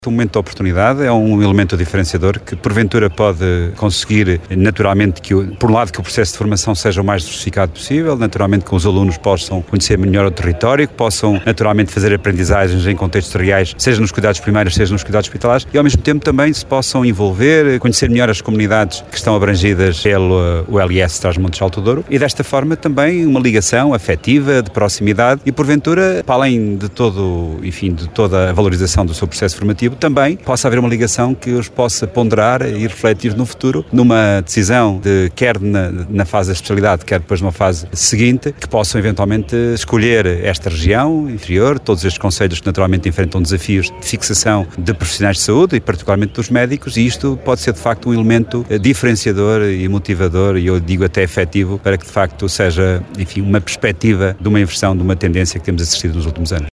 O momento de oportunidade é um elemento diferenciador que porventura pode conseguir naturalmente por um lado que o processo de formação seja o mais diversificado possível, naturalmente que os alunos possam conhecer melhor o território, que possam naturalmente fazer aprendizagens em contextos reais, seja nos cuidados primários, seja nos cuidados hospitalares, e ao mesmo tempo também se possam envolver, conhecer melhor as comunidades que estão abrangidas pelo LS Trás-os-Montes de Alto Douro, e desta forma também uma ligação afetiva, de proximidade, e porventura, para além de toda a valorização do seu processo formativo, também possa haver uma ligação que os possa ponderar e refletir no futuro, numa decisão quer na fase da especialidade, quer depois numa fase seguinte, que possam eventualmente escolher esta região inferior, todos estes concelhos que naturalmente enfrentam desafios de fixação de profissionais de saúde e particularmente dos médicos, e isto pode ser de facto um elemento diferenciador e motivador, e eu digo até efetivo, para que de facto seja, uma perspectiva de uma inversão, de uma tendência que temos assistido nos últimos anos.